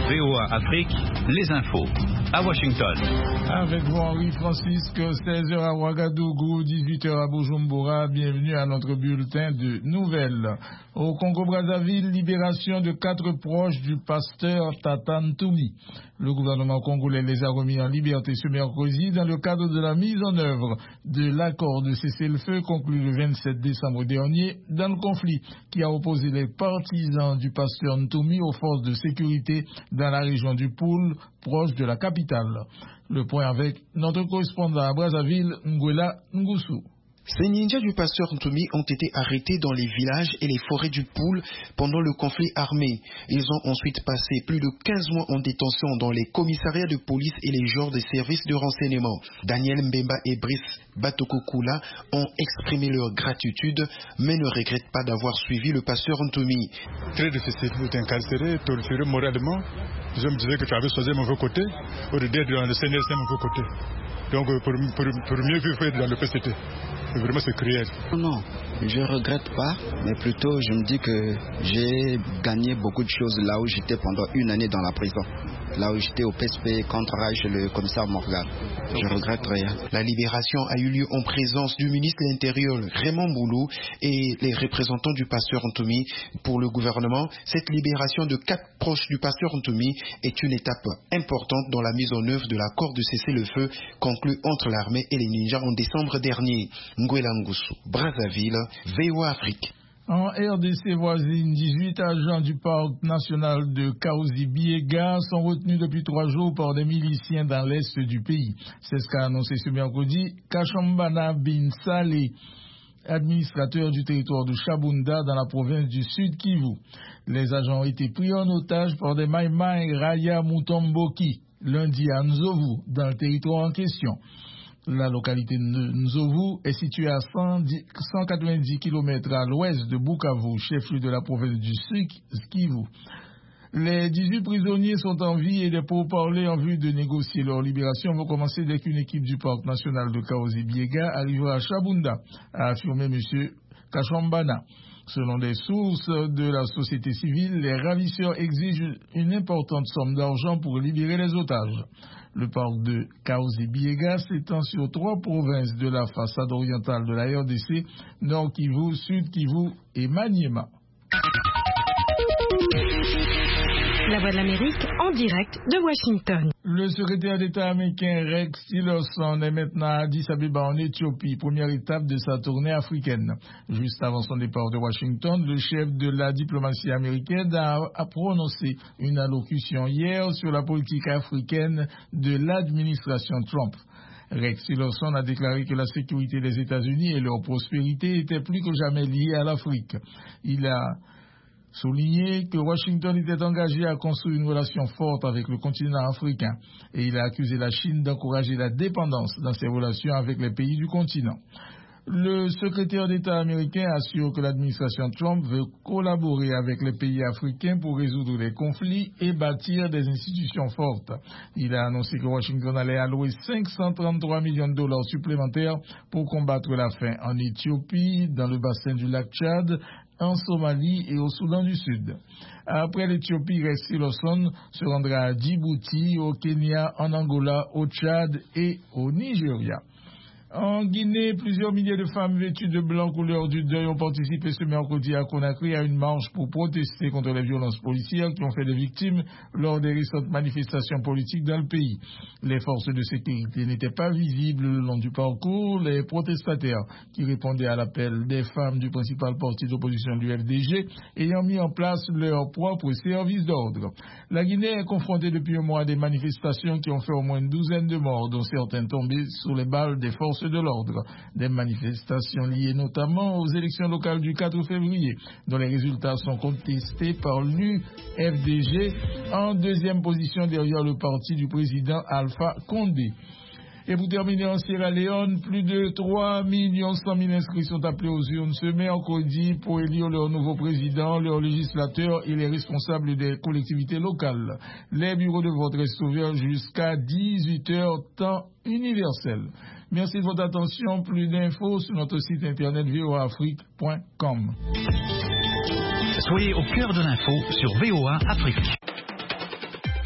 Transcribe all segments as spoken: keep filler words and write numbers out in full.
V O A Afrique, les infos. À Washington. Avec vous, Henri Francisque, seize heures à Ouagadougou, dix-huit heures à Bujumbura. Bienvenue à notre bulletin de nouvelles. Au Congo-Brazzaville, libération de quatre proches du pasteur Tata Ntoumi. Le gouvernement congolais les a remis en liberté ce mercredi dans le cadre de la mise en œuvre de l'accord de cessez-le-feu conclu le vingt-sept décembre dernier dans le conflit qui a opposé les partisans du pasteur Ntoumi aux forces de sécurité dans la région du Poul, proche de la capitale. Le point avec notre correspondant à Brazzaville, Nguela Ngusu. Ces ninjas du pasteur Ntoumi ont été arrêtés dans les villages et les forêts du Poul pendant le conflit armé. Ils ont ensuite passé plus de quinze mois en détention dans les commissariats de police et les genres des services de renseignement. Daniel Mbemba et Brice Batokokula ont exprimé leur gratitude, mais ne regrettent pas d'avoir suivi le pasteur Ntoumi. Très difficile d'être incarcéré, torturé moralement. Je me disais que tu avais choisi mon mauvais côté, au lieu d'être dans le C N R, c'est mon mauvais côté. Donc pour, pour, pour mieux vivre dans le P C T. Vraiment c'est cruel. Non, je ne regrette pas, mais plutôt je me dis que j'ai gagné beaucoup de choses là où j'étais pendant une année dans la prison. Là où j'étais au P S P contre Reich, le commissaire Morgan. Je regrette rien. La libération a eu lieu en présence du ministre de l'Intérieur Raymond Boulou et les représentants du pasteur Ntoumi. Pour le gouvernement, cette libération de quatre proches du pasteur Ntoumi est une étape importante dans la mise en œuvre de l'accord de cessez-le-feu conclu entre l'armée et les ninjas en décembre dernier. Nguela Ngusu, Brazzaville, V O A Afrique. En R D C voisine, dix-huit agents du parc national de Kaouzi-Biega sont retenus depuis trois jours par des miliciens dans l'est du pays. C'est ce qu'a annoncé ce mercredi Kachambana Bin Saleh, administrateur du territoire de Chabunda dans la province du Sud Kivu. Les agents ont été pris en otage par des Maïmaï Raya Mutomboki lundi à Nzovu, dans le territoire en question. La localité de Nzovu est située à cent quatre-vingt-dix kilomètres à l'ouest de Bukavu, chef-lieu de la province du Sud Kivu. Les dix-huit prisonniers sont en vie et des pourparlers en vue de négocier leur libération vont commencer dès qu'une équipe du parc national de Kaouzi-Biega arrivera à Chabunda, a affirmé M. Kachambana. Selon des sources de la société civile, les ravisseurs exigent une importante somme d'argent pour libérer les otages. Le parc de Kaouzi-Biega s'étend sur trois provinces de la façade orientale de la R D C, Nord Kivu, Sud Kivu et Maniema. La Voix de l'Amérique en direct de Washington. Le secrétaire d'État américain Rex Tillerson est maintenant à Addis Abeba en Éthiopie, première étape de sa tournée africaine. Juste avant son départ de Washington, le chef de la diplomatie américaine a, a prononcé une allocution hier sur la politique africaine de l'administration Trump. Rex Tillerson a déclaré que la sécurité des États-Unis et leur prospérité étaient plus que jamais liées à l'Afrique. Il a souligné que Washington était engagé à construire une relation forte avec le continent africain et il a accusé la Chine d'encourager la dépendance dans ses relations avec les pays du continent. Le secrétaire d'État américain assure que l'administration Trump veut collaborer avec les pays africains pour résoudre les conflits et bâtir des institutions fortes. Il a annoncé que Washington allait allouer cinq cent trente-trois millions de dollars supplémentaires pour combattre la faim en Éthiopie, dans le bassin du lac Tchad, en Somalie et au Soudan du Sud. Après l'Éthiopie, Rex Tillerson se rendra à Djibouti, au Kenya, en Angola, au Tchad et au Nigeria. En Guinée, plusieurs milliers de femmes vêtues de blanc couleur du deuil ont participé ce mercredi à Conakry à une marche pour protester contre les violences policières qui ont fait des victimes lors des récentes manifestations politiques dans le pays. Les forces de sécurité n'étaient pas visibles le long du parcours. Les protestataires qui répondaient à l'appel des femmes du principal parti d'opposition du F D G ayant mis en place leur propre service d'ordre. La Guinée est confrontée depuis un mois à des manifestations qui ont fait au moins une douzaine de morts, dont certains tombés sous les balles des forces de l'ordre. Des manifestations liées notamment aux élections locales du quatre février, dont les résultats sont contestés par l'U F D G en deuxième position derrière le parti du président Alpha Condé. Et pour terminer, en Sierra Leone, plus de trois millions cent mille inscrits sont appelés aux urnes ce mercredi pour élire leur nouveau président, leurs législateurs et les responsables des collectivités locales. Les bureaux de vote restent ouverts jusqu'à dix-huit heures temps universel. Merci de votre attention. Plus d'infos sur notre site internet v o a afrique point com. Soyez au cœur de l'info sur V O A Afrique.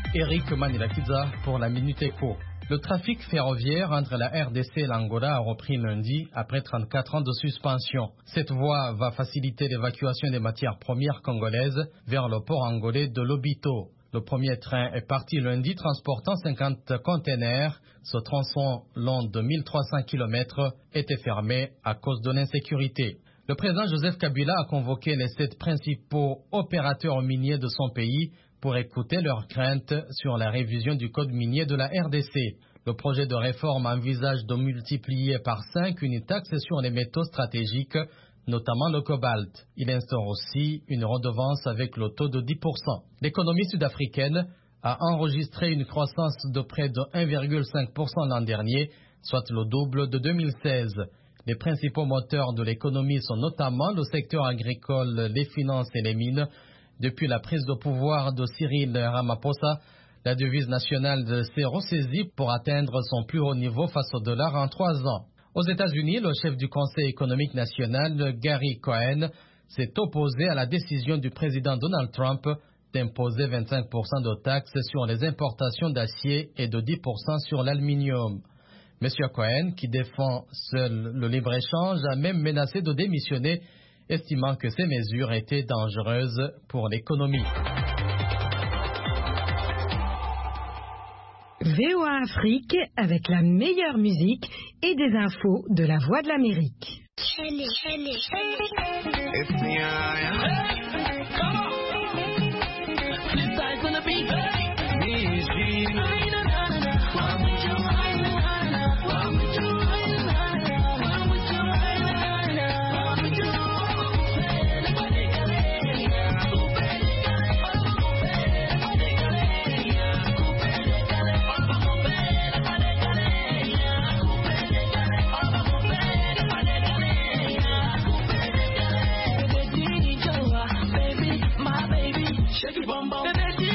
Eric Manilakiza pour la Minute Éco. Le trafic ferroviaire entre la R D C et l'Angola a repris lundi après trente-quatre ans de suspension. Cette voie va faciliter l'évacuation des matières premières congolaises vers le port angolais de Lobito. Le premier train est parti lundi transportant cinquante containers. Ce tronçon long de mille trois cents kilomètres était fermé à cause de l'insécurité. Le président Joseph Kabila a convoqué les sept principaux opérateurs miniers de son pays pour écouter leurs craintes sur la révision du code minier de la R D C. Le projet de réforme envisage de multiplier par cinq une taxe sur les métaux stratégiques, notamment le cobalt. Il instaure aussi une redevance avec le taux de dix pour cent. L'économie sud-africaine a enregistré une croissance de près de un virgule cinq pour cent l'an dernier, soit le double de deux mille seize. Les principaux moteurs de l'économie sont notamment le secteur agricole, les finances et les mines. Depuis la prise de pouvoir de Cyril Ramaphosa, la devise nationale s'est ressaisie pour atteindre son plus haut niveau face au dollar en trois ans. Aux États-Unis, le chef du Conseil économique national, Gary Cohn, s'est opposé à la décision du président Donald Trump d'imposer vingt-cinq pour cent de taxes sur les importations d'acier et de dix pour cent sur l'aluminium. M. Cohn, qui défend seul le libre-échange, a même menacé de démissionner, estimant que ces mesures étaient dangereuses pour l'économie. V O A Afrique avec la meilleure musique et des infos de la Voix de l'Amérique. Shake it, bum bum.